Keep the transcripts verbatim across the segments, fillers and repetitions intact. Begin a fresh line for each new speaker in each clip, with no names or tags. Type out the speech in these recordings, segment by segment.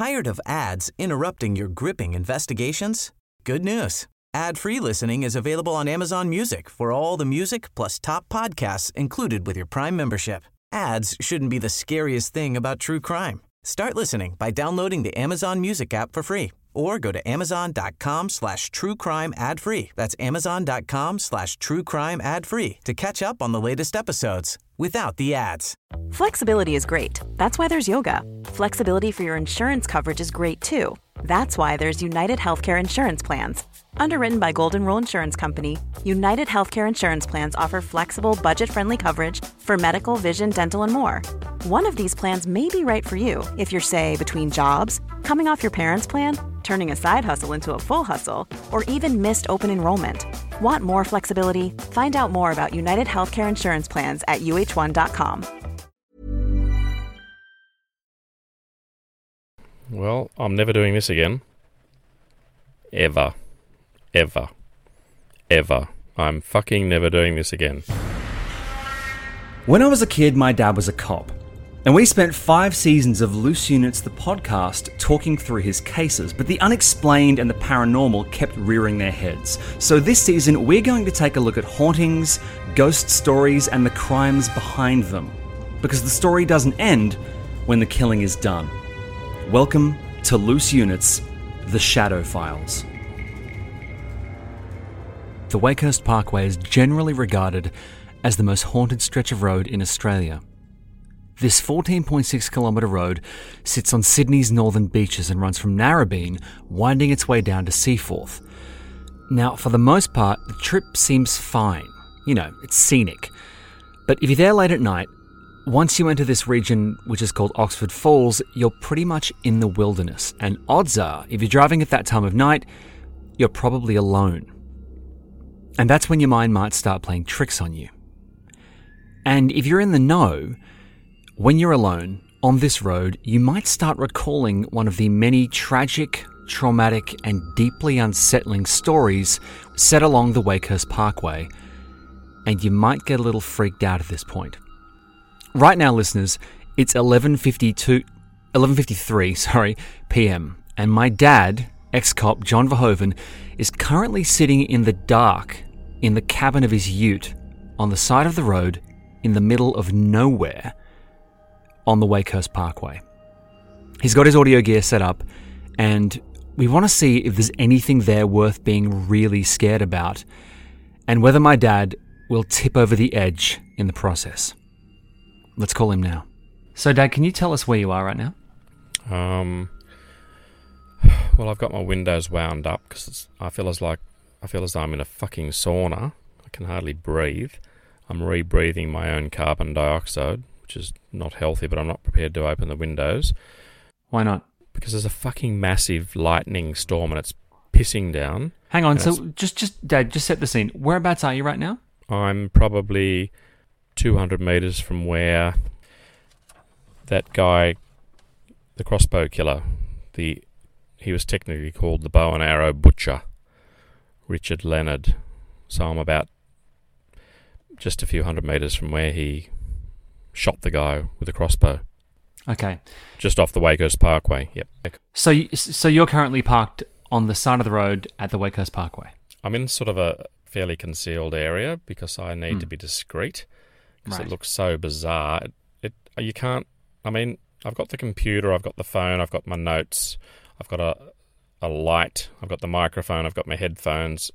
Tired of ads interrupting your gripping investigations? Good news. Ad-free listening is available on Amazon Music for all the music plus top podcasts included with your Prime membership. Ads shouldn't be the scariest thing about true crime. Start listening by downloading the Amazon Music app for free or go to amazon.com slash true crime ad free. That's amazon.com slash true crime ad free to catch up on the latest episodes without the ads.
Flexibility is great. That's why there's yoga. Flexibility for your insurance coverage is great too. That's why there's United Healthcare Insurance Plans. Underwritten by Golden Rule Insurance Company, United Healthcare Insurance Plans offer flexible, budget-friendly coverage for medical, vision, dental, and more. One of these plans may be right for you if you're, say, between jobs, coming off your parents' plan, turning a side hustle into a full hustle, or even missed open enrollment. Want more flexibility? Find out more about United Healthcare Insurance Plans at U H one dot com.
Well, I'm never doing this again. Ever. Ever. Ever. I'm fucking never doing this again.
When I was a kid, my dad was a cop. And we spent five seasons of Loose Units, the podcast, talking through his cases, but the unexplained and the paranormal kept rearing their heads. So this season, we're going to take a look at hauntings, ghost stories, and the crimes behind them. Because the story doesn't end when the killing is done. Welcome to Loose Units, The Shadow Files. The Wakehurst Parkway is generally regarded as the most haunted stretch of road in Australia. This fourteen point six kilometre road sits on Sydney's northern beaches and runs from Narrabeen, winding its way down to Seaforth. Now, for the most part, the trip seems fine. You know, it's scenic. But if you're there late at night, once you enter this region, which is called Oxford Falls, you're pretty much in the wilderness. And odds are, if you're driving at that time of night, you're probably alone. And that's when your mind might start playing tricks on you. And if you're in the know, when you're alone on this road, you might start recalling one of the many tragic, traumatic, and deeply unsettling stories set along the Wakehurst Parkway, and you might get a little freaked out at this point. Right now, listeners, it's eleven fifty-two, eleven fifty-three, sorry, p m, and my dad, ex-cop John Verhoeven, is currently sitting in the dark in the cabin of his ute on the side of the road in the middle of nowhere on the Wakehurst Parkway. He's got his audio gear set up, and we want to see if there's anything there worth being really scared about, and whether my dad will tip over the edge in the process. Let's call him now. So, Dad, can you tell us where you are right now?
Um. Well, I've got my windows wound up because I feel as like I feel as though I'm in a fucking sauna. I can hardly breathe. I'm rebreathing my own carbon dioxide, which is not healthy, but I'm not prepared to open the windows.
Why not?
Because there's a fucking massive lightning storm and it's pissing down.
Hang on, so just, just, Dad, just set the scene. Whereabouts are you right now?
I'm probably two hundred metres from where that guy, the crossbow killer, the he was technically called the bow and arrow butcher, Richard Leonard. So I'm about just a few hundred metres from where he shot the guy with a crossbow.
Okay.
Just off the Wakehurst Parkway, yep.
So, you, so you're currently parked on the side of the road at the Wakehurst Parkway?
I'm in sort of a fairly concealed area because I need mm. to be discreet. Because
right.
It looks so bizarre. It, it you can't. I mean, I've got the computer, I've got the phone, I've got my notes, I've got a a light, I've got the microphone, I've got my headphones.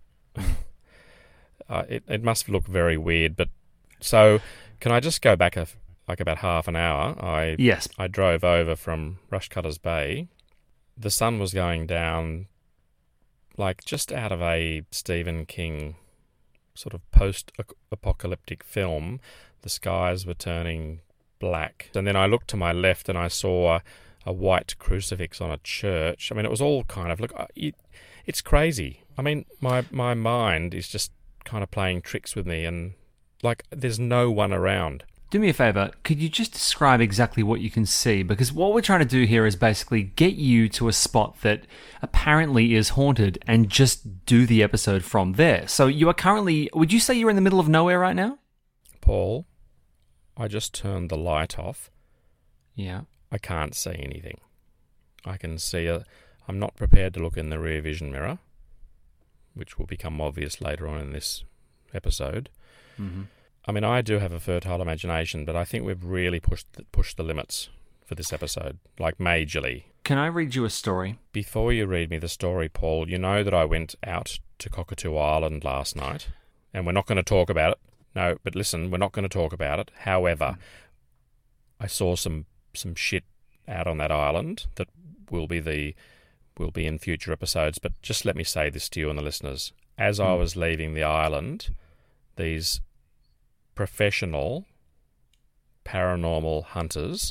uh, it it must look very weird, but so can I just go back a, like about half an hour? I
yes.
I drove over from Rushcutters Bay. The sun was going down, like just out of a Stephen King sort of post-apocalyptic film. The skies were turning black. And then I looked to my left and I saw a, a white crucifix on a church. I mean, it was all kind of, look, it, it's crazy. I mean, my, my mind is just kind of playing tricks with me and, like, there's no one around.
Do me a favour, could you just describe exactly what you can see? Because what we're trying to do here is basically get you to a spot that apparently is haunted and just do the episode from there. So you are currently, would you say you're in the middle of nowhere right now?
Paul, I just turned the light off.
Yeah.
I can't see anything. I can see a... I'm not prepared to look in the rear vision mirror, which will become obvious later on in this episode.
Mm-hmm.
I mean, I do have a fertile imagination, but I think we've really pushed the, pushed the limits for this episode, like majorly.
Can I read you a story?
Before you read me the story, Paul, you know that I went out to Cockatoo Island last night, and we're not going to talk about it. No, but listen, we're not going to talk about it. However, I saw some some shit out on that island that will be the will be in future episodes. But just let me say this to you and the listeners: as I was leaving the island, these professional paranormal hunters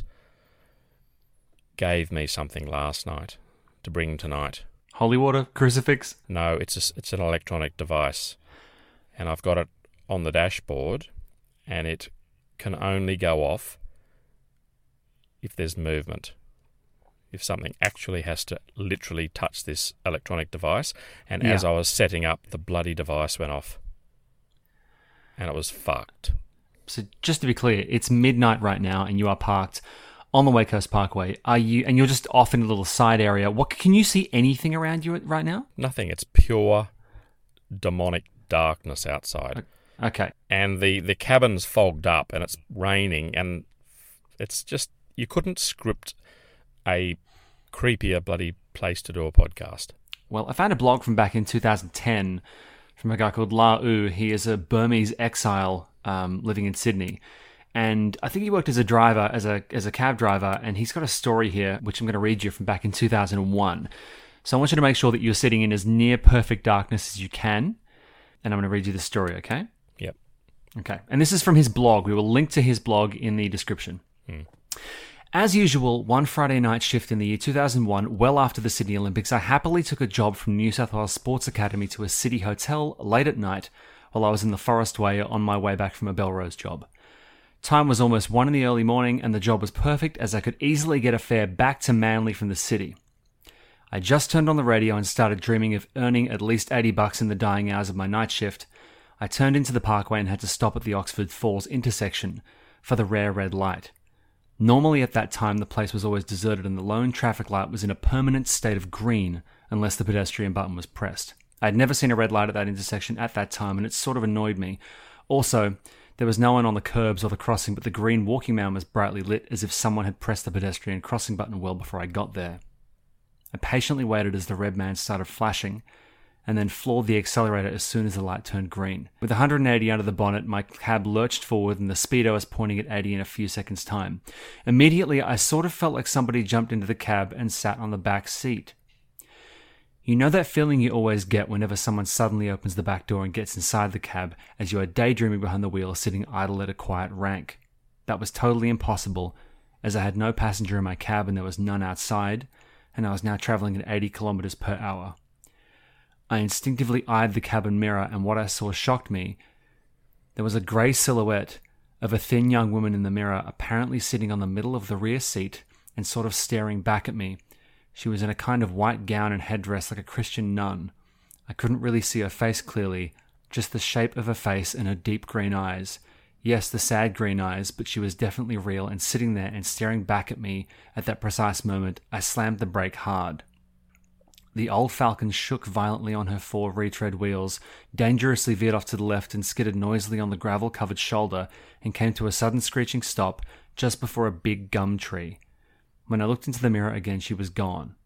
gave me something last night to bring tonight.
Holy water? Crucifix?
No, it's a, it's an electronic device, and I've got it on the dashboard, and it can only go off if there's movement. If something actually has to literally touch this electronic device, and
Yeah.
as I was setting up, the bloody device went off. And it was fucked.
So just to be clear, it's midnight right now and you are parked on the Wake Coast Parkway. Are you? And you're just off in a little side area. What can you see anything around you right now?
Nothing. It's pure demonic darkness outside.
Okay.
And the, the cabin's fogged up and it's raining, and it's just, you couldn't script a creepier bloody place to do a podcast.
Well, I found a blog from back in two thousand ten from a guy called La U. He is a Burmese exile um, living in Sydney. And I think he worked as a driver, as a as a cab driver, and he's got a story here, which I'm going to read you from back in two thousand one. So I want you to make sure that you're sitting in as near perfect darkness as you can, and I'm going to read you the story, okay?
Yep.
Okay. And this is from his blog. We will link to his blog in the description.
Hmm.
As usual, one Friday night shift in the year two thousand one, well after the Sydney Olympics, I happily took a job from New South Wales Sports Academy to a city hotel late at night while I was in the Forest Way on my way back from a Belrose job. Time was almost one in the early morning and the job was perfect as I could easily get a fare back to Manly from the city. I just turned on the radio and started dreaming of earning at least eighty bucks in the dying hours of my night shift. I turned into the parkway and had to stop at the Oxford Falls intersection for the rare red light. Normally at that time the place was always deserted and the lone traffic light was in a permanent state of green unless the pedestrian button was pressed. I had never seen a red light at that intersection at that time and it sort of annoyed me. Also, there was no one on the curbs or the crossing, but the green walking man was brightly lit as if someone had pressed the pedestrian crossing button well before I got there. I patiently waited as the red man started flashing and then floored the accelerator as soon as the light turned green. With one hundred eighty under the bonnet, my cab lurched forward and the speedo was pointing at eighty in a few seconds' time. Immediately, I sort of felt like somebody jumped into the cab and sat on the back seat. You know that feeling you always get whenever someone suddenly opens the back door and gets inside the cab as you are daydreaming behind the wheel or sitting idle at a quiet rank? That was totally impossible, as I had no passenger in my cab and there was none outside, and I was now travelling at eighty kilometres per hour. I instinctively eyed the cabin mirror and what I saw shocked me. There was a grey silhouette of a thin young woman in the mirror, apparently sitting on the middle of the rear seat and sort of staring back at me. She was in a kind of white gown and headdress like a Christian nun. I couldn't really see her face clearly, just the shape of her face and her deep green eyes. Yes, the sad green eyes, but she was definitely real and sitting there and staring back at me at that precise moment. I slammed the brake hard. The old Falcon shook violently on her four retread wheels, dangerously veered off to the left and skidded noisily on the gravel-covered shoulder and came to a sudden screeching stop just before a big gum tree. When I looked into the mirror again, she was gone.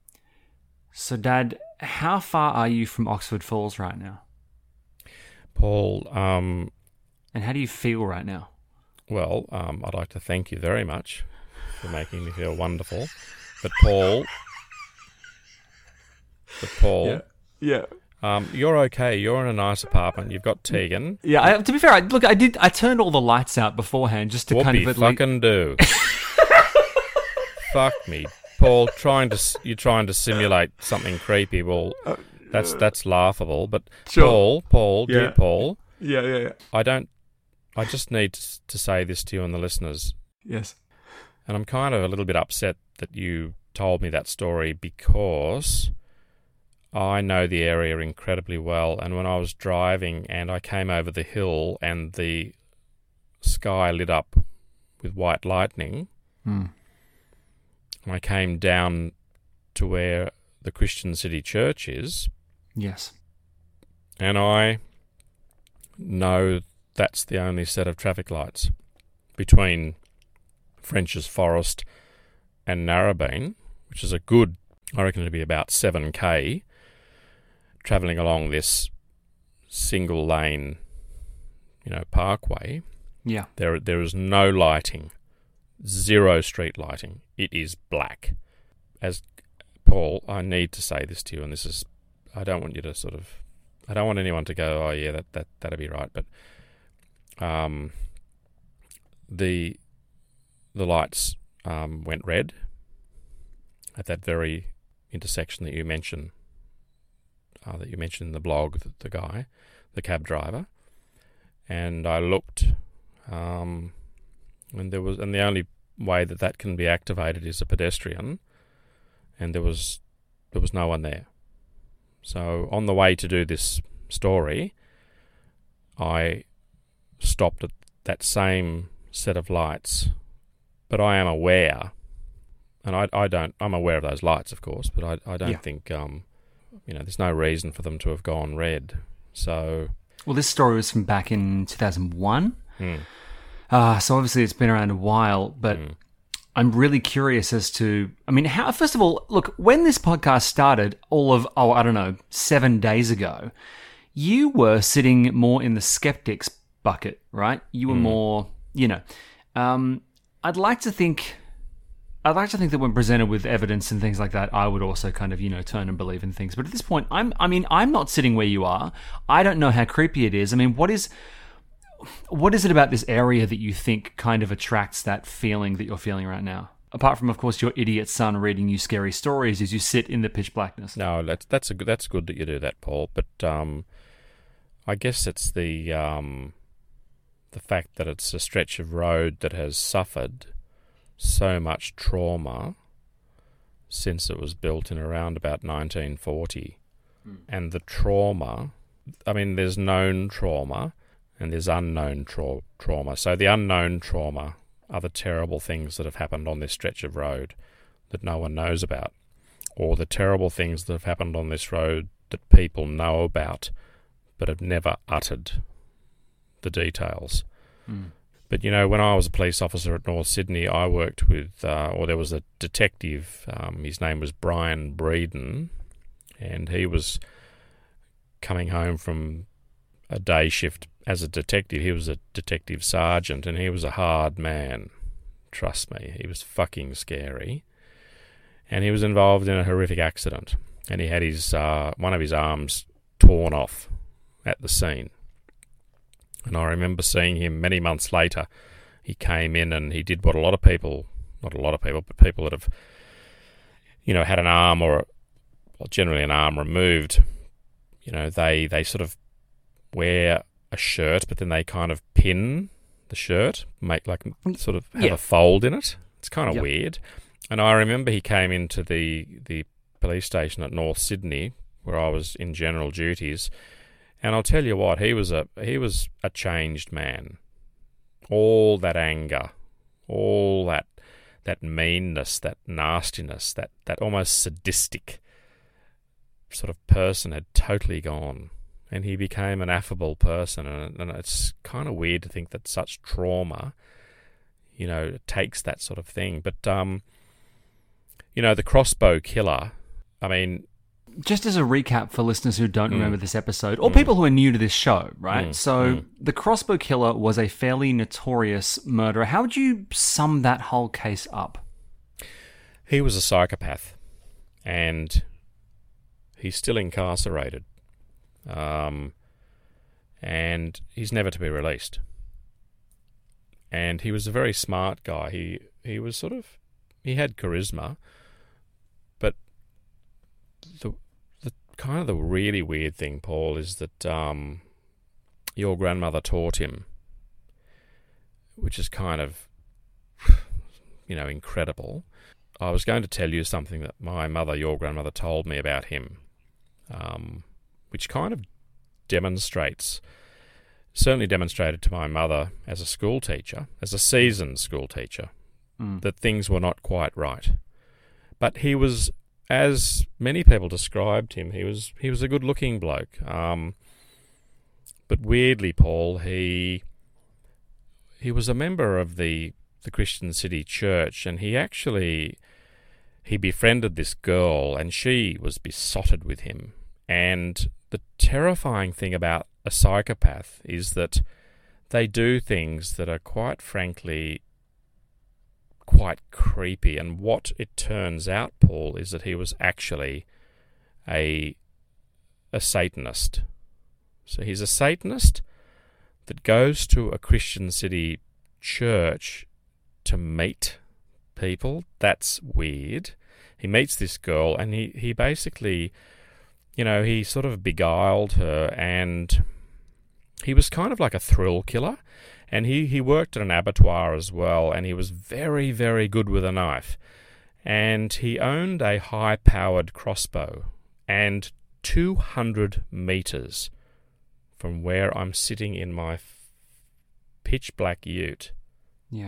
So, Dad, how far are you from Oxford Falls right now?
Paul, um...
And how do you feel right now?
Well, um, I'd like to thank you very much for making me feel wonderful. But, Paul... But Paul,
Yeah. yeah.
Um, you're okay. You're in a nice apartment. You've got Tegan.
Yeah, I, to be fair, I, look, I did. I turned all the lights out beforehand just to kind
Whoopee
of at least-
fucking do. Fuck me, Paul. Trying to s- you're trying to simulate something creepy. Well, that's that's laughable. But
Sure.
Paul, Paul,
Yeah.
dear Paul,
Yeah, yeah, yeah.
I don't. I just need to, to say this to you and the listeners.
Yes.
And I'm kind of a little bit upset that you told me that story because I know the area incredibly well, and when I was driving and I came over the hill and the sky lit up with white lightning,
Hmm.
and I came down to where the Christian City Church is.
Yes.
And I know that's the only set of traffic lights between French's Forest and Narrabeen, which is a good, I reckon it'd be about seven K, travelling along this single lane, you know, parkway.
Yeah.
There, there is no lighting, zero street lighting. It is black. As Paul, I need to say this to you, and this is, I don't want you to sort of, I don't want anyone to go, oh yeah, that that that'd be right, but um, the the lights um, went red at that very intersection that you mentioned, uh, that you mentioned in the blog, the, the guy, the cab driver, and I looked, um, and there was, and the only way that that can be activated is a pedestrian, and there was there was no one there. So on the way to do this story, I stopped at that same set of lights, but I am aware, and I, I don't, I'm aware of those lights, of course, but I, I don't
Yeah.
think, um, you know, there's no reason for them to have gone red. So,
Well, this story was from back in two thousand one.
hmm.
Uh, so obviously it's been around a while, but
Mm.
I'm really curious as to, I mean, how, first of all, look, when this podcast started, all of, oh, I don't know, seven days ago, you were sitting more in the skeptics bucket, right? You were more, you know, um, I'd like to think, I'd like to think that when presented with evidence and things like that, I would also kind of, you know, turn and believe in things. But at this point, I'm, I mean, I'm not sitting where you are. I don't know how creepy it is. I mean, what is... What is it about this area that you think kind of attracts that feeling that you're feeling right now? Apart from, of course, your idiot son reading you scary stories as you sit in the pitch blackness.
No, that's that's a good, that's good that you do that, Paul. But um, I guess it's the um, the fact that it's a stretch of road that has suffered so much trauma since it was built in around about nineteen forty, mm. and the trauma. I mean, there's known trauma. And there's unknown tra- trauma. So the unknown trauma are the terrible things that have happened on this stretch of road that no one knows about, or the terrible things that have happened on this road that people know about but have never uttered the details.
Mm.
But, you know, when I was a police officer at North Sydney, I worked with, uh, or there was a detective, um, his name was Brian Breeden, and he was coming home from a day shift as a detective. He was a detective sergeant, and he was a hard man. Trust me, he was fucking scary. And he was involved in a horrific accident, and he had his uh, one of his arms torn off at the scene. And I remember seeing him many months later. He came in and he did what a lot of people, not a lot of people, but people that have, you know, had an arm or well, generally an arm removed, you know, they, they sort of wear a shirt, but then they kind of pin the shirt, make like sort of have
yeah.
a fold in it. It's kind of
yep.
weird. And I remember he came into the the police station at North Sydney, where I was in general duties, and I'll tell you what, he was a he was a changed man. All that anger, all that that meanness, that nastiness, that, that almost sadistic sort of person had totally gone. And he became an affable person, and, and it's kind of weird to think that such trauma, you know, takes that sort of thing. But, um, you know, the crossbow killer, I mean...
Just as a recap for listeners who don't
mm,
remember this episode, or
mm,
people who are new to this show, right?
Mm,
so
mm.
the crossbow killer was a fairly notorious murderer. How would you sum that whole case up?
He was a psychopath, and he's still incarcerated. Um, and he's never to be released. And he was a very smart guy. He he was sort of, he had charisma, but the the kind of the really weird thing, Paul, is that um, your grandmother taught him, which is kind of, you know, incredible. I was going to tell you something that my mother, your grandmother, told me about him. Um, which kind of demonstrates, certainly demonstrated to my mother as a school teacher, as a seasoned school teacher, mm. that things were not quite right. But he was as many people described him, he was he was a good-looking bloke. Um, but weirdly, Paul, he he was a member of the the Christian City Church, and he actually he befriended this girl, and she was besotted with him. And the terrifying thing about a psychopath is that they do things that are quite frankly quite creepy. And what it turns out, Paul, is that he was actually a a Satanist. So he's a Satanist that goes to a Christian City church to meet people. That's weird. He meets this girl, and he, he basically, you know, he sort of beguiled her, and he was kind of like a thrill killer. And he, he worked at an abattoir as well, and he was very, very good with a knife. And he owned a high-powered crossbow, and two hundred metres from where I'm sitting in my pitch-black ute,
Yeah.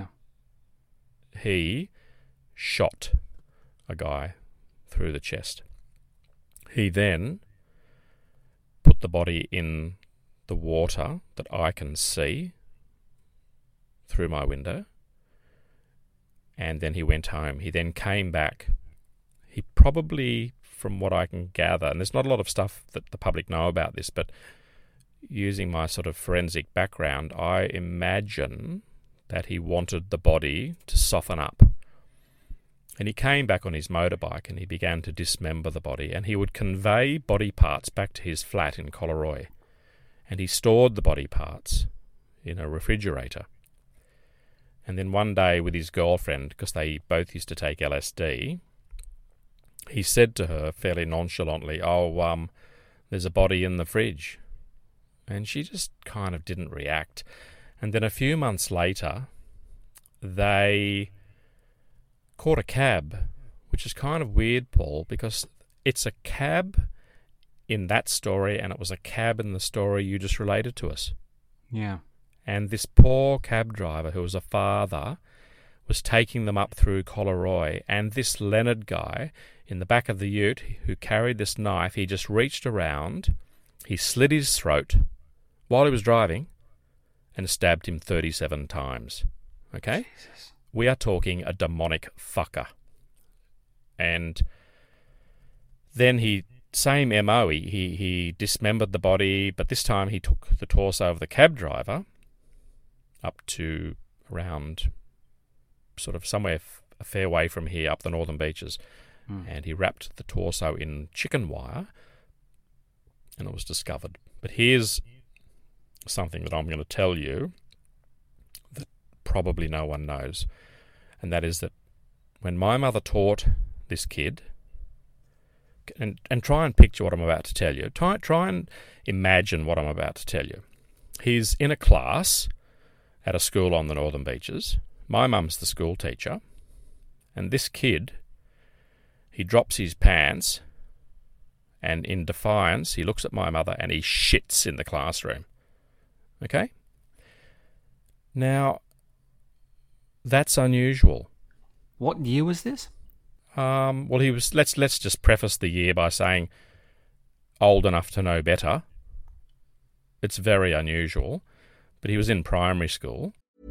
he shot a guy through the chest. He then put the body in the water that I can see through my window, and then he went home. He then came back. He probably, from what I can gather, and there's not a lot of stuff that the public know about this, but using my sort of forensic background, I imagine that he wanted the body to soften up. And he came back on his motorbike and he began to dismember the body, and he would convey body parts back to his flat in Collaroy. And he stored the body parts in a refrigerator. And then one day with his girlfriend, because they both used to take L S D, he said to her fairly nonchalantly, oh, um, there's a body in the fridge. And she just kind of didn't react. And then a few months later, they caught a cab, which is kind of weird, Paul, because it's a cab in that story, and it was a cab in the story you just related to us.
Yeah.
And this poor cab driver, who was a father, was taking them up through Collaroy, and this Leonard guy in the back of the ute who carried this knife, he just reached around, he slit his throat while he was driving, and stabbed him thirty-seven times. Okay?
Jesus.
We are talking a demonic fucker. And then he, same M O, he, he, he dismembered the body, but this time he took the torso of the cab driver up to around sort of somewhere f- a fair way from here, up the Northern Beaches, mm. and he wrapped the torso in chicken wire, and it was discovered. But here's something that I'm going to tell you that probably no one knows, and that is that when my mother taught this kid, and and try and picture what I'm about to tell you, try, try and imagine what I'm about to tell you. He's in a class at a school on the Northern Beaches. My mum's the school teacher, and this kid, he drops his pants, and in defiance, he looks at my mother and he shits in the classroom. Okay? Now, that's unusual.
What year was this?
Um, well, he was. Let's let's just preface the year by saying old enough to know better. It's very unusual, but he was in primary school.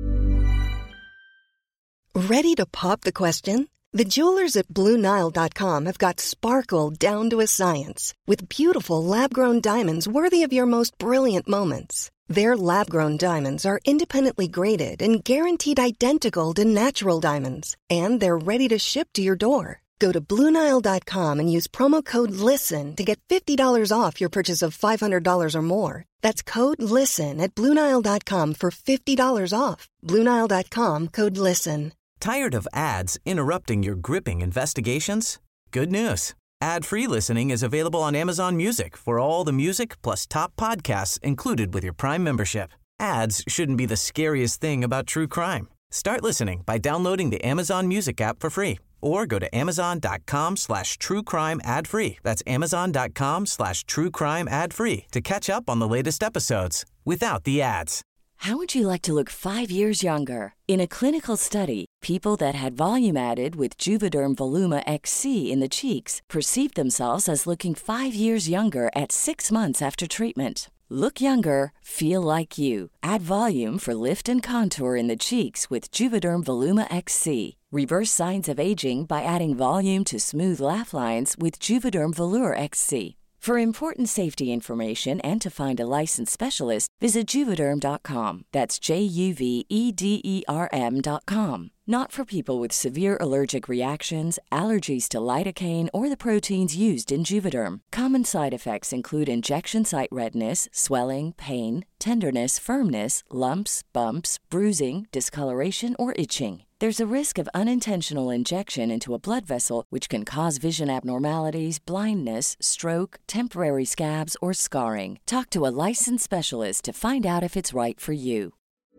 Ready to pop the question? The jewelers at Blue Nile dot com have got sparkle down to a science with beautiful lab-grown diamonds worthy of your most brilliant moments. Their lab-grown diamonds are independently graded and guaranteed identical to natural diamonds, and they're ready to ship to your door. Go to Blue Nile dot com and use promo code LISTEN to get fifty dollars off your purchase of five hundred dollars or more. That's code LISTEN at Blue Nile dot com for fifty dollars off. Blue Nile dot com, code LISTEN.
Tired of ads interrupting your gripping investigations? Good news. Ad-free listening is available on Amazon Music for all the music plus top podcasts included with your Prime membership. Ads shouldn't be the scariest thing about true crime. Start listening by downloading the Amazon Music app for free or go to amazon.com slash true crime ad free. That's amazon.com slash true crime ad free to catch up on the latest episodes without the ads.
How would you like to look five years younger? In a clinical study, People that had volume added with Juvederm Voluma X C in the cheeks perceived themselves as looking five years younger at six months after treatment. Look younger, feel like you. Add volume for lift and contour in the cheeks with Juvederm Voluma X C. Reverse signs of aging by adding volume to smooth laugh lines with Juvederm Volure X C. For important safety information and to find a licensed specialist, visit Juvederm dot com. That's J U V E D E R M dot com. Not for people with severe allergic reactions, allergies to lidocaine, or the proteins used in Juvederm. Common side effects include injection site redness, swelling, pain, tenderness, firmness, lumps, bumps, bruising, discoloration, or itching. There's a risk of unintentional injection into a blood vessel, which can cause vision abnormalities, blindness, stroke, temporary scabs, or scarring. Talk to a licensed specialist to find out if it's right for you.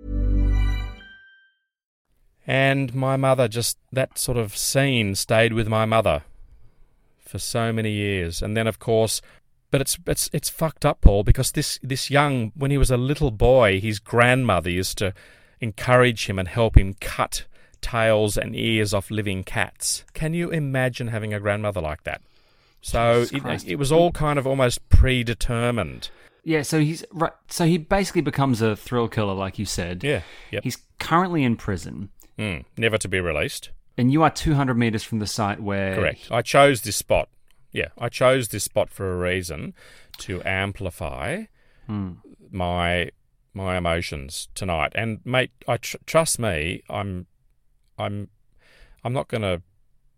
And my mother, just that sort of scene stayed with my mother for so many years. And then, of course, but it's it's it's fucked up, Paul, because this, this young, when he was a little boy, his grandmother used to encourage him and help him cut tails and ears off living cats. Can you imagine having a grandmother like that? So it, it was all kind of almost predetermined.
Yeah, so he's right. So he basically becomes a thrill killer, like you said.
Yeah, yep.
He's currently in prison.
Mm, never to be released.
And you are two hundred metres from the site where...
Correct. I chose this spot. Yeah, I chose this spot for a reason, to amplify
mm.
my my emotions tonight. And mate, I tr- trust me, I'm I'm I'm not going to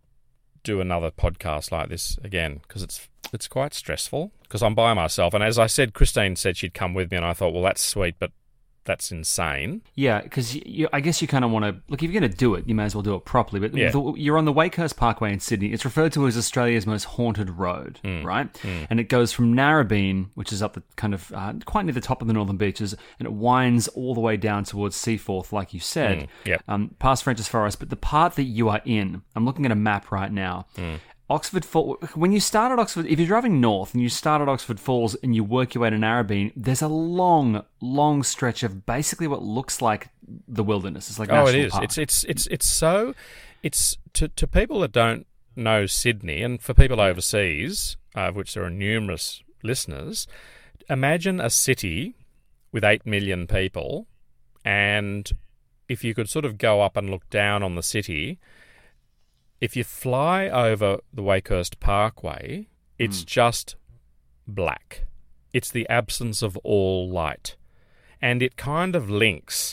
do another podcast like this again because it's it's quite stressful because I'm by myself. And as I said, Christine said she'd come with me, and I thought, well, that's sweet, but that's insane.
Yeah, because I guess you kind of want to... Look, if you're going to do it, you may as well do it properly. But
yeah.
the, you're on the Wakehurst Parkway in Sydney. It's referred to as Australia's most haunted road,
mm.
right?
Mm.
And it goes from Narrabeen, which is up the kind of... Uh, quite near the top of the Northern Beaches, and it winds all the way down towards Seaforth, like you said,
mm. yep.
um, past French's Forest. But the part that you are in, I'm looking at a map right now...
Mm.
Oxford Falls, when you start at Oxford, if you're driving north and you start at Oxford Falls and you work your way to Narrabeen, there's a long, long stretch of basically what looks like the wilderness. It's like
oh,
National
it is.
Park.
It's it's it's it's so. It's to to people that don't know Sydney, and for people overseas, uh, of which there are numerous listeners. Imagine a city with eight million people, and if you could sort of go up and look down on the city. If you fly over the Wakehurst Parkway, it's mm. just black. It's the absence of all light. And it kind of links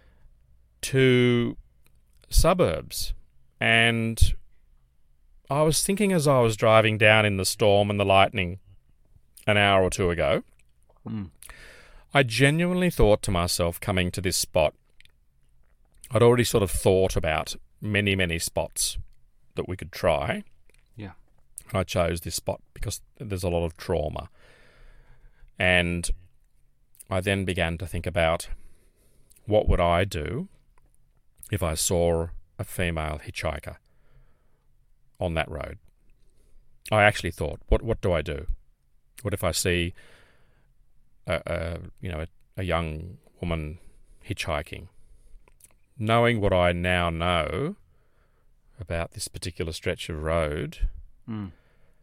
to suburbs. And I was thinking as I was driving down in the storm and the lightning an hour or two ago,
mm.
I genuinely thought to myself coming to this spot, I'd already sort of thought about many, many spots that we could try.
Yeah.
And I chose this spot because there's a lot of trauma. And I then began to think about what would I do if I saw a female hitchhiker on that road. I actually thought, what what do I do? What if I see a, a you know a, a young woman hitchhiking? Knowing what I now know about this particular stretch of road,
mm.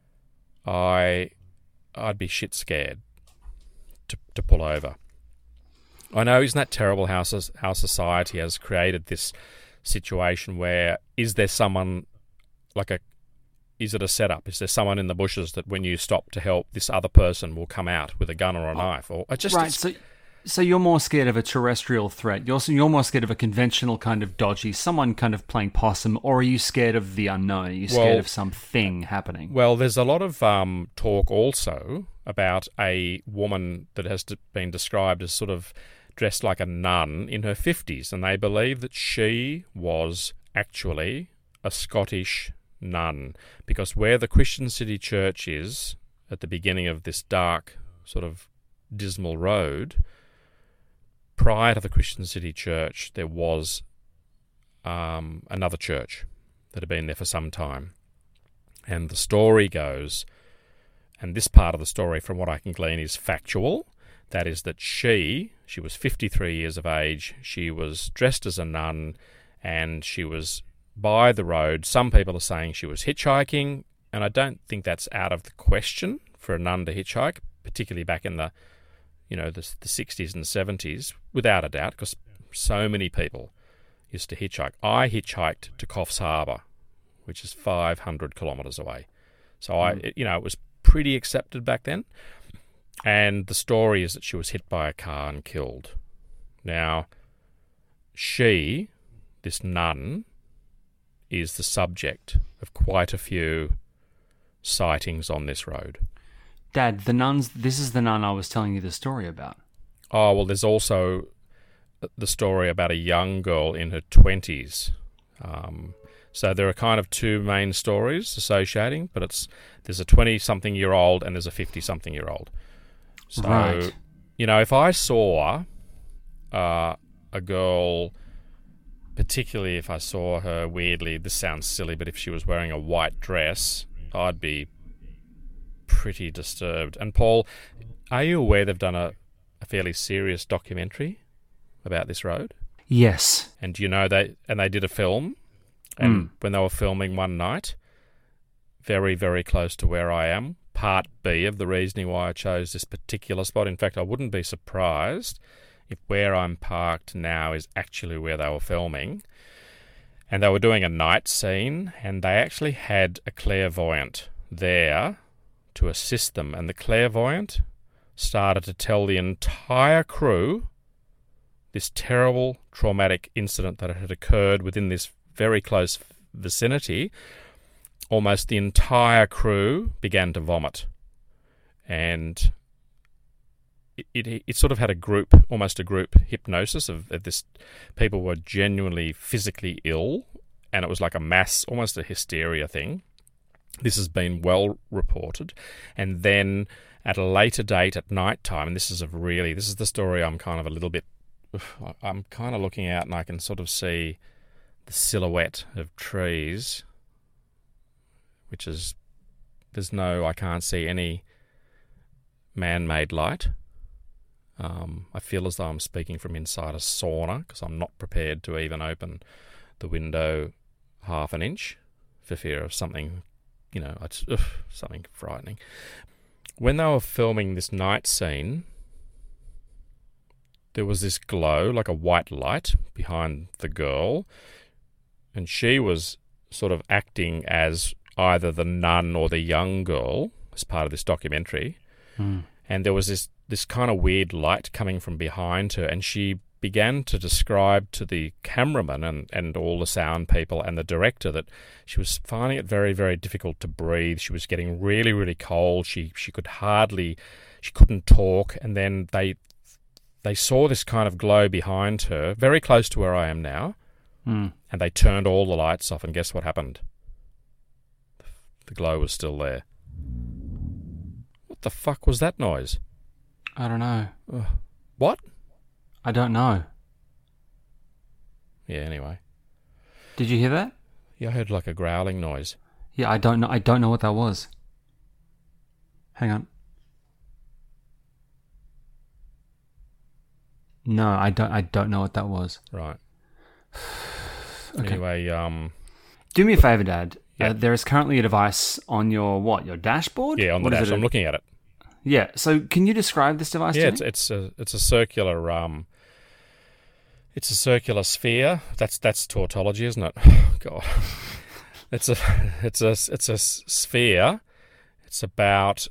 I, I'd be shit scared to to pull over. I know, isn't that terrible how, how society has created this situation where, is there someone, like a, is it a setup? Is there someone in the bushes that when you stop to help, this other person will come out with a gun or a oh, knife? Or I just
Right, so... So you're more scared of a terrestrial threat. You're you're more scared of a conventional kind of dodgy, someone kind of playing possum, or are you scared of the unknown? Are you scared
well,
of something happening?
Well, there's a lot of um, talk also about a woman that has been described as sort of dressed like a nun in her fifties, and they believe that she was actually a Scottish nun, because where the Christian City Church is, at the beginning of this dark, sort of dismal road, prior to the Christian City Church, there was um, another church that had been there for some time. And the story goes, and this part of the story, from what I can glean, is factual. That is that she, she was fifty-three years of age, she was dressed as a nun, and she was by the road. Some people are saying she was hitchhiking, and I don't think that's out of the question for a nun to hitchhike, particularly back in the, you know, the, the sixties and seventies, without a doubt, because so many people used to hitchhike. I hitchhiked to Coffs Harbour, which is five hundred kilometres away. So, mm. I, it, you know, it was pretty accepted back then. And the story is that she was hit by a car and killed. Now, she, this nun, is the subject of quite a few sightings on this road.
Dad, the nuns, this is the nun I was telling you the story about.
Oh, well, there's also the story about a young girl in her twenties. Um, so there are kind of two main stories associating, but it's there's a twenty-something-year-old and there's a fifty-something-year-old. So,
right.
you know, if I saw uh, a girl, particularly if I saw her weirdly, this sounds silly, but if she was wearing a white dress, I'd be pretty disturbed. And Paul, are you aware they've done a, a fairly serious documentary about this road?
Yes.
And do you know they and they did a film, and
mm.
when they were filming one night, very, very close to where I am, part B of the reasoning why I chose this particular spot. In fact, I wouldn't be surprised if where I'm parked now is actually where they were filming. And they were doing a night scene, and they actually had a clairvoyant there to assist them. And the clairvoyant started to tell the entire crew this terrible, traumatic incident that had occurred within this very close vicinity. Almost the entire crew began to vomit. And it, it, it sort of had a group, almost a group hypnosis of, of this. People were genuinely physically ill, and it was like a mass, almost a hysteria thing. This has been well reported. And then at a later date at night time, and this is a really, this is the story I'm kind of a little bit, I'm kind of looking out and I can sort of see the silhouette of trees, which is, there's no, I can't see any man-made light. Um, I feel as though I'm speaking from inside a sauna because I'm not prepared to even open the window half an inch for fear of something, you know, it's, ugh, something frightening. When they were filming this night scene, there was this glow, like a white light, behind the girl, and she was sort of acting as either the nun or the young girl as part of this documentary.
Mm.
And there was this, this kind of weird light coming from behind her, and she began to describe to the cameraman and, and all the sound people and the director that she was finding it very, very difficult to breathe. She was getting really, really cold. She she could hardly, she couldn't talk. And then they they saw this kind of glow behind her, very close to where I am now,
mm.
and they turned all the lights off, and guess what happened? The glow was still there. What the fuck was that noise?
I don't know.
Ugh. What?
I don't know.
Yeah, anyway.
Did you hear that?
Yeah, I heard like a growling noise.
Yeah, I don't know. I don't know what that was. Hang on. No, I don't. I don't know what that was.
Right.
Okay.
Anyway, um,
do me a favor, Dad.
Yeah.
Uh, there is currently a device on your what? Your dashboard?
yeah, on the
What is
dash.
it?
I'm looking at it.
Yeah. So, can you describe this device?
Yeah,
to
it's
me?
it's a it's a circular um. It's a circular sphere. That's that's tautology, isn't it? God, it's a it's a it's a sphere. It's about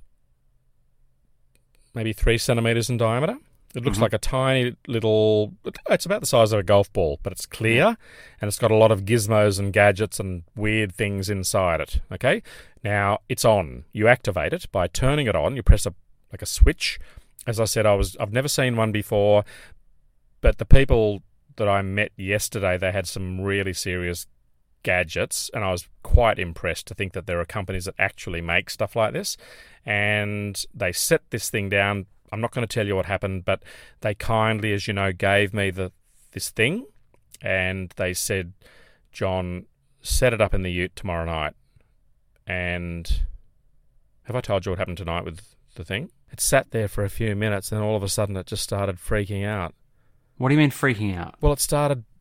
maybe three centimeters in diameter. It looks
Mhm.
like a tiny little. It's about the size of a golf ball, but it's clear, and it's got a lot of gizmos and gadgets and weird things inside it. Okay, now it's on. You activate it by turning it on. You press a like a switch. As I said, I was I've never seen one before, but the people that I met yesterday, they had some really serious gadgets, and I was quite impressed to think that there are companies that actually make stuff like this. And they set this thing down. I'm not going to tell you what happened, but they kindly, as you know, gave me the this thing, and they said, John, set it up in the ute tomorrow night. And have I told you what happened tonight with the thing? It sat there for a few minutes, and all of a sudden it just started freaking out.
What do you mean freaking out?
Well, it started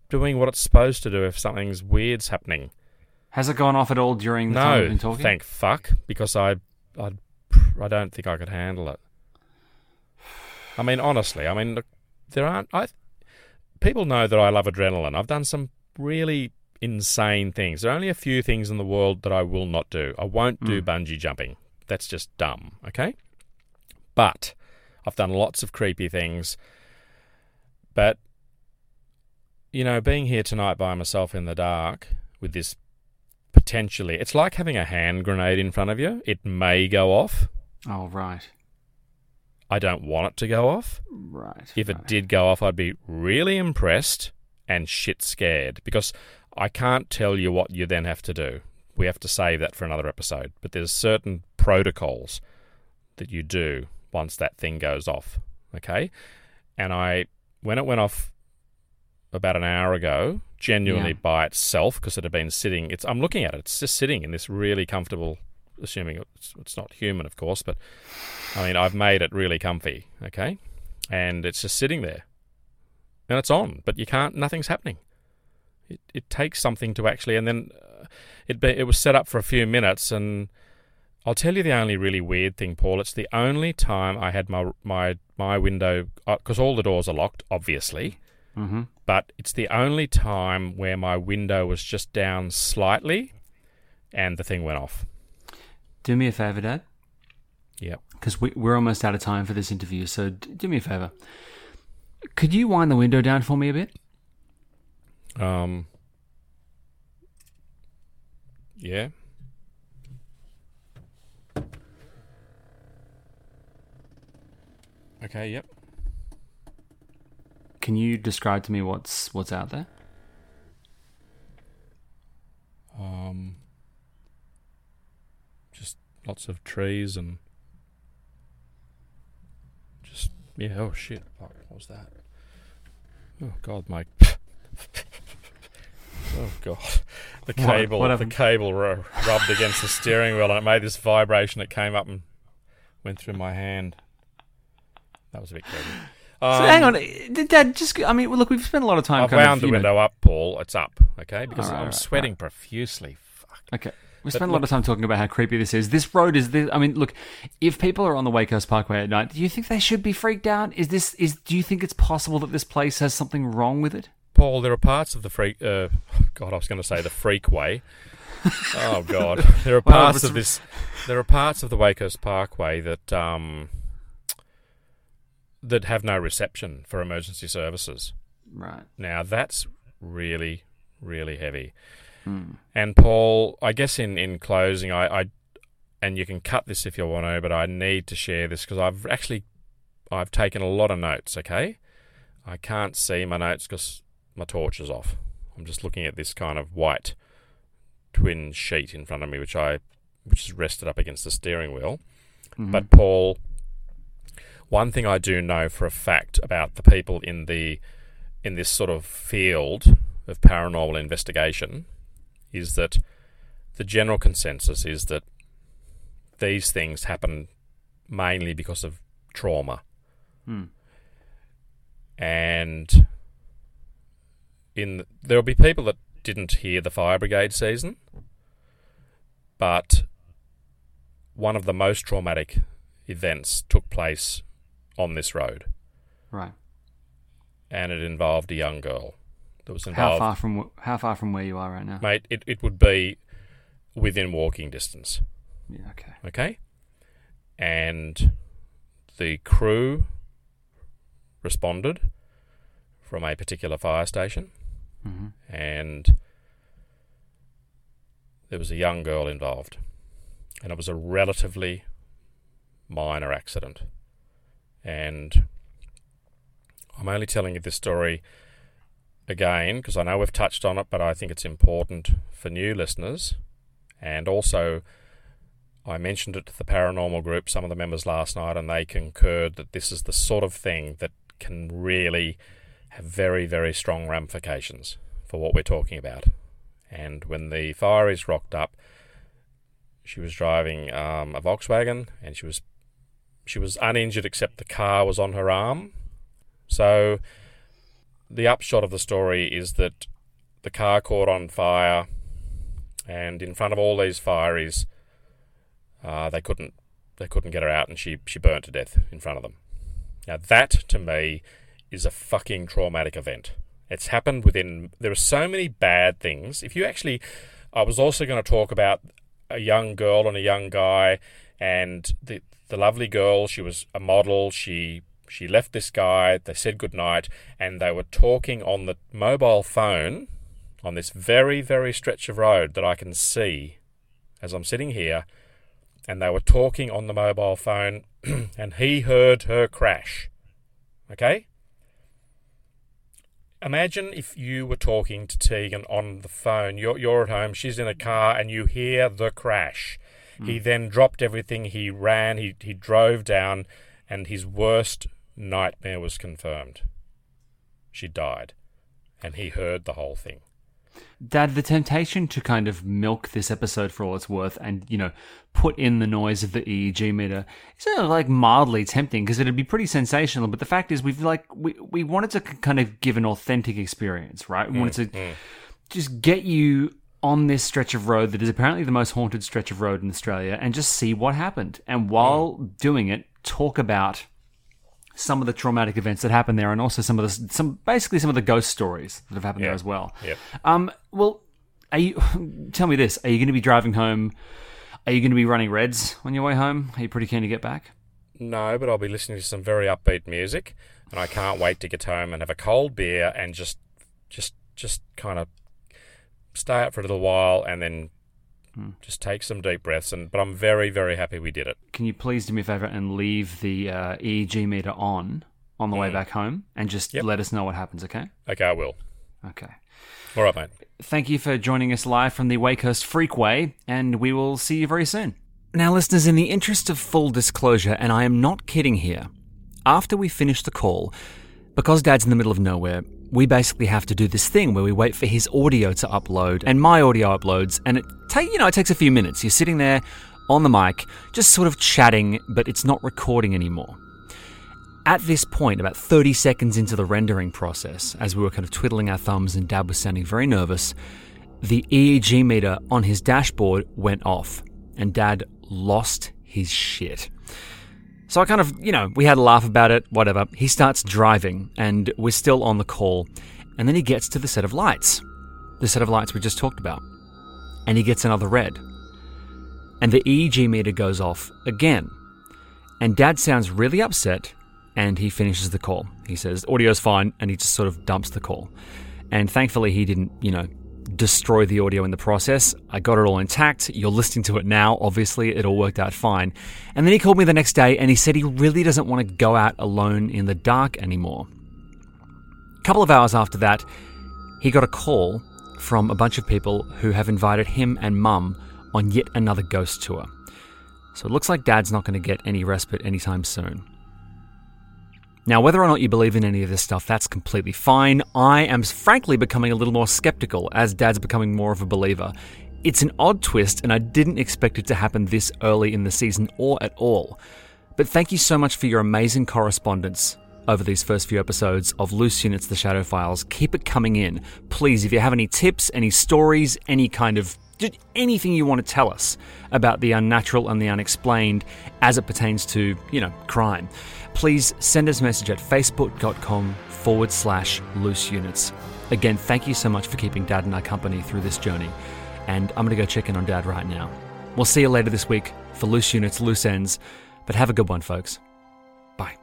doing what it's supposed to do if something's weird's happening.
Has it gone off at all during the
no,
time we've been talking?
Thank fuck, because I, I, I don't think I could handle it. I mean, honestly, I mean, look, there aren't... I, people know that I love adrenaline. I've done some really insane things. There are only a few things in the world that I will not do. I won't do mm. bungee jumping. That's just dumb, okay? But I've done lots of creepy things. But, you know, being here tonight by myself in the dark with this potentially... It's like having a hand grenade in front of you. It may go off.
Oh, right.
I don't want it to go off.
Right.
If
right.
it did go off, I'd be really impressed and shit scared, because I can't tell you what you then have to do. We have to save that for another episode. But there's certain protocols that you do once that thing goes off, okay? And I, when it went off about an hour ago, genuinely yeah. by itself, because it had been sitting, it's I'm looking at it, it's just sitting in this really comfortable, assuming it's, it's not human, of course, but I mean, I've made it really comfy, okay? And it's just sitting there. And it's on, but you can't, nothing's happening. It it takes something to actually, and then uh, it be, it was set up for a few minutes, and I'll tell you the only really weird thing, Paul. It's the only time I had my my my window, because uh, all the doors are locked, obviously,
mm-hmm.
but it's the only time where my window was just down slightly, and the thing went off.
Do me a favour, Dad.
Yep.
Because we, we're almost out of time for this interview, so d- do me a favour. Could you wind the window down for me a bit?
Um. Yeah. Okay, yep.
Can you describe to me what's what's out there?
Um. Just lots of trees and just yeah. Oh shit! What was that? Oh god, my. Oh god, the cable,
what, what
the cable ru- rubbed against the steering wheel, and it made this vibration. It came up and went through my hand. That was a bit creepy. Um,
so hang on, Dad. Just, I mean, look, we've spent a lot of time.
I've
kind
wound
of,
the window
know,
up, Paul. It's up, okay? Because
right,
I'm
right,
sweating
right.
profusely. Fuck.
Okay. We
But
spent a
look,
lot of time talking about how creepy this is. This road is this. I mean, look, if people are on the Wakehurst Parkway at night, do you think they should be freaked out? Is this is? Do you think it's possible that this place has something wrong with it?
Paul, there are parts of the freak. Uh, God, I was going to say the freakway. Oh God, there are
Well,
parts
it's-
of this. There are parts of the Wakehurst Parkway that um that have no reception for emergency services.
Right.
Now that's really, really heavy.
Hmm.
And Paul, I guess in, in closing, I, I and you can cut this if you want to, but I need to share this because I've actually I've taken a lot of notes. Okay, I can't see my notes because my torch is off. I'm just looking at this kind of white twin sheet in front of me, which I which is rested up against the steering wheel.
Mm-hmm.
But Paul, one thing I do know for a fact about the people in the in this sort of field of paranormal investigation is that the general consensus is that these things happen mainly because of trauma.
Hmm.
And in there'll be people that didn't hear the fire brigade season, but one of the most traumatic events took place on this road.
Right.
And it involved a young girl that was
How
involved.
far from how far from where you are right now?
Mate, it, it would be within walking distance.
Yeah. Okay.
Okay? And the crew responded from a particular fire station,
Mm-hmm.
and there was a young girl involved, and it was a relatively minor accident. And I'm only telling you this story again because I know we've touched on it, but I think it's important for new listeners. And also, I mentioned it to the paranormal group, some of the members last night, and they concurred that this is the sort of thing that can really have very, very strong ramifications for what we're talking about. And when the fireys rocked up, she was driving um, a Volkswagen, and she was she was uninjured except the car was on her arm. So the upshot of the story is that the car caught on fire, and in front of all these fireys, uh, they couldn't they couldn't get her out, and she she burnt to death in front of them. Now that, to me, is a fucking traumatic event. It's happened within... There are so many bad things. If you actually... I was also going to talk about a young girl and a young guy, and the the lovely girl, she was a model, she she left this guy, they said goodnight, and they were talking on the mobile phone on this very, very stretch of road that I can see as I'm sitting here, and they were talking on the mobile phone, and he heard her crash. Okay? Imagine if you were talking to Tegan on the phone. You're, you're at home, she's in a car, and you hear the crash. Mm. He then dropped everything, he ran, he, he drove down, and his worst nightmare was confirmed. She died, and he heard the whole thing.
Dad, the temptation to kind of milk this episode for all it's worth and, you know, put in the noise of the E E G meter is sort of like mildly tempting because it'd be pretty sensational. But the fact is, we've like, we, we wanted to kind of give an authentic experience, right? We mm, wanted to mm. just get you on this stretch of road that is apparently the most haunted stretch of road in Australia and just see what happened. And while mm. doing it, talk about some of the traumatic events that happened there, and also some of the some basically some of the ghost stories that have happened
yep.
there as well.
Yep.
Um. Well, are you? Tell me this: are you going to be driving home? Are you going to be running reds on your way home? Are you pretty keen to get back?
No, but I'll be listening to some very upbeat music, and I can't wait to get home and have a cold beer and just, just, just kind of stay out for a little while and then. Just take some deep breaths, and but I'm very, very happy we did it. Can you please do me a favour and leave the uh, E E G meter on on the mm. way back home, and just yep. let us know what happens, okay? Okay, I will.
Okay.
All right, mate.
Thank you for joining us live from the Wakehurst Freakway, and we will see you very soon. Now, listeners, in the interest of full disclosure, and I am not kidding here, after we finish the call, because Dad's in the middle of nowhere, we basically have to do this thing where we wait for his audio to upload and my audio uploads, and it take you know it takes a few minutes. You're sitting there on the mic, just sort of chatting, but it's not recording anymore. At this point, about thirty seconds into the rendering process, as we were kind of twiddling our thumbs and Dad was sounding very nervous, the E E G meter on his dashboard went off, and Dad lost his shit. So I kind of, you know, we had a laugh about it, whatever. He starts driving, and we're still on the call. And then he gets to the set of lights. The set of lights we just talked about. And he gets another red. And the E E G meter goes off again. And Dad sounds really upset, and he finishes the call. He says, audio's fine, and he just sort of dumps the call. And thankfully he didn't, you know, destroy the audio in the process. I got it all intact. You're listening to it now. Obviously, it all worked out fine. And then he called me the next day and he said he really doesn't want to go out alone in the dark anymore. A couple of hours after that, he got a call from a bunch of people who have invited him and Mum on yet another ghost tour. So it looks like Dad's not going to get any respite anytime soon. Now, whether or not you believe in any of this stuff, that's completely fine. I am frankly becoming a little more skeptical as Dad's becoming more of a believer. It's an odd twist, and I didn't expect it to happen this early in the season or at all. But thank you so much for your amazing correspondence over these first few episodes of Loose Units, The Shadow Files. Keep it coming in. Please, if you have any tips, any stories, any kind of just anything you want to tell us about the unnatural and the unexplained as it pertains to, you know, crime, please send us a message at facebook.com forward slash loose units. Again, thank you so much for keeping Dad and I company through this journey. And I'm going to go check in on Dad right now. We'll see you later this week for Loose Units, Loose Ends. But have a good one, folks. Bye.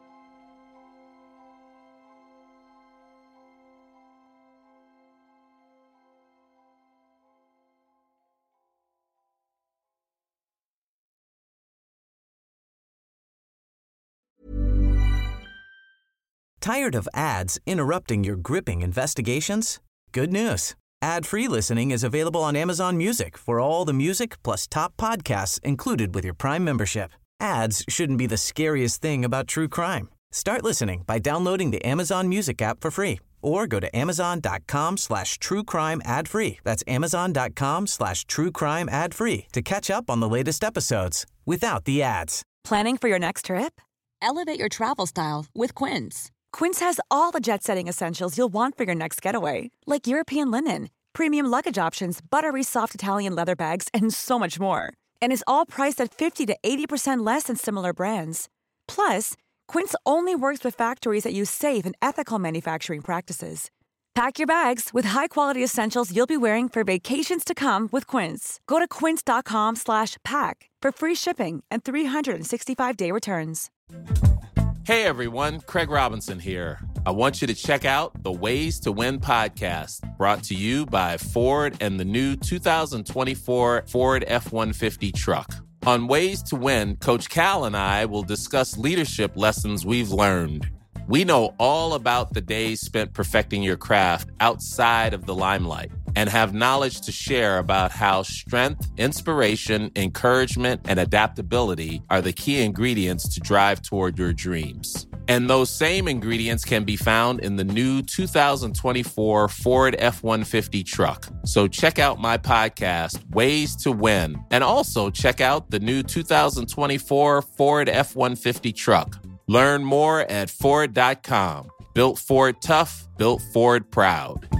Tired of ads interrupting your gripping investigations? Good news. Ad-free listening is available on Amazon Music for all the music plus top podcasts included with your Prime membership. Ads shouldn't be the scariest thing about true crime. Start listening by downloading the Amazon Music app for free or go to amazon.com slash true crime ad free. That's amazon.com slash true crime ad free to catch up on the latest episodes without the ads.
Planning for your next trip? Elevate your travel style with Quince. Quince has all the jet-setting essentials you'll want for your next getaway, like European linen, premium luggage options, buttery soft Italian leather bags, and so much more. And is all priced at fifty to eighty percent less than similar brands. Plus, Quince only works with factories that use safe and ethical manufacturing practices. Pack your bags with high-quality essentials you'll be wearing for vacations to come with Quince. Go to quince.com slash pack for free shipping and three sixty-five day returns.
Hey everyone, Craig Robinson here. I want you to check out the Ways to Win podcast, brought to you by Ford and the new two thousand twenty-four Ford F one fifty truck. On Ways to Win, Coach Cal and I will discuss leadership lessons we've learned. We know all about the days spent perfecting your craft outside of the limelight and have knowledge to share about how strength, inspiration, encouragement, and adaptability are the key ingredients to drive toward your dreams. And those same ingredients can be found in the new two thousand twenty-four Ford F one fifty truck. So check out my podcast, Ways to Win, and also check out the new two thousand twenty-four Ford F one fifty truck. Learn more at Ford dot com. Built Ford tough, built Ford proud.